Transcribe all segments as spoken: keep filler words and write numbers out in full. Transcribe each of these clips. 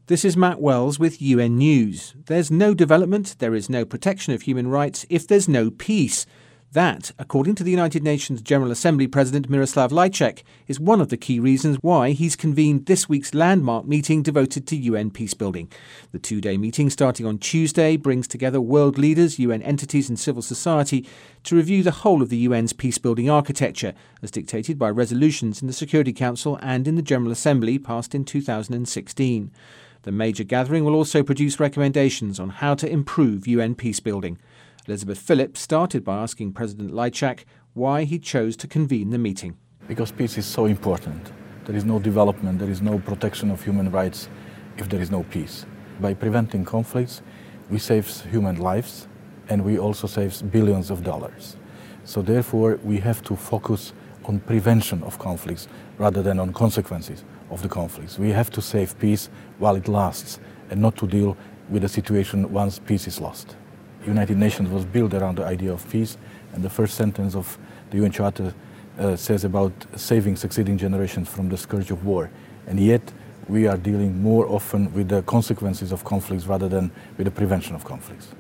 This is Matt Wells with U N News. There's no development, there is no protection of human rights if there's no peace. That, according to the United Nations General Assembly President Miroslav Lajčák, is one of the key reasons why he's convened this week's landmark meeting devoted to U N peacebuilding. The two-day meeting, starting on Tuesday, brings together world leaders, U N entities and civil society to review the whole of the U N's peacebuilding architecture, as dictated by resolutions in the Security Council and in the General Assembly passed in two thousand sixteen. The major gathering will also produce recommendations on how to improve U N peacebuilding. Elizabeth Phillips started by asking President Lajčák why he chose to convene the meeting. Because peace is so important. There is no development, there is no protection of human rights if there is no peace. By preventing conflicts, we save human lives and we also save billions of dollars. So therefore, we have to focus on prevention of conflicts rather than on consequences of the conflicts. We have to save peace while it lasts and not to deal with the situation once peace is lost. The United Nations was built around the idea of peace, and the first sentence of the U N Charter uh, says about saving succeeding generations from the scourge of war. And yet we are dealing more often with the consequences of conflicts rather than with the prevention of conflicts.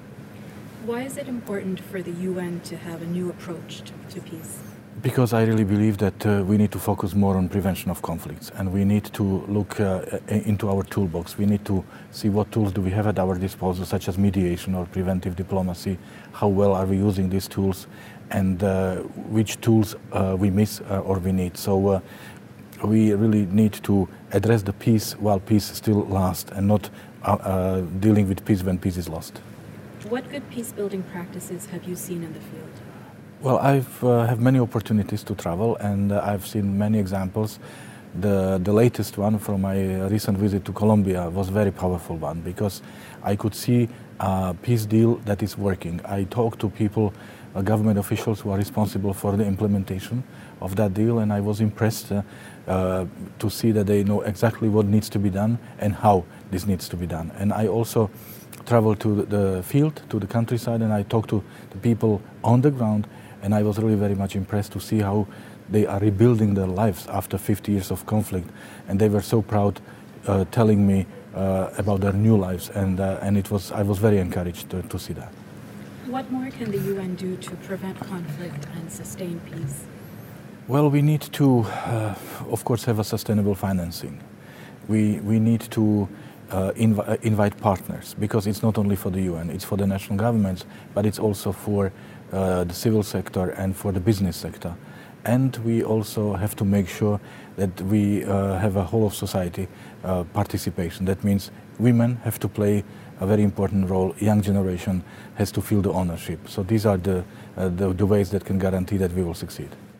Why is it important for the U N to have a new approach to, to peace? Because I really believe that uh, we need to focus more on prevention of conflicts, and we need to look uh, into our toolbox. We need to see what tools do we have at our disposal, such as mediation or preventive diplomacy. How well are we using these tools, and uh, which tools uh, we miss uh, or we need. So uh, we really need to address the peace while peace still lasts, and not uh, uh, dealing with peace when peace is lost. What good peace-building practices have you seen in the field? Well, I've uh, have many opportunities to travel, and uh, I've seen many examples. The the latest one from my recent visit to Colombia was a very powerful one, because I could see a peace deal that is working. I talked to people, uh, government officials who are responsible for the implementation of that deal, and I was impressed uh, uh, to see that they know exactly what needs to be done and how this needs to be done. And I also traveled to the field, to the countryside, and I talked to the people on the ground. And I was really very much impressed to see how they are rebuilding their lives after fifty years of conflict. And they were so proud uh, telling me uh, about their new lives. And, uh, and it was, I was very encouraged to, to see that. What more can the U N do to prevent conflict and sustain peace? Well, we need to, uh, of course, have a sustainable financing. We, we need to uh, inv invite partners, because it's not only for the U N, it's for the national governments, but it's also for Uh, the civil sector and for the business sector. And we also have to make sure that we uh, have a whole of society uh, participation. That means women have to play a very important role, young generation has to feel the ownership. So these are the, uh, the, the ways that can guarantee that we will succeed.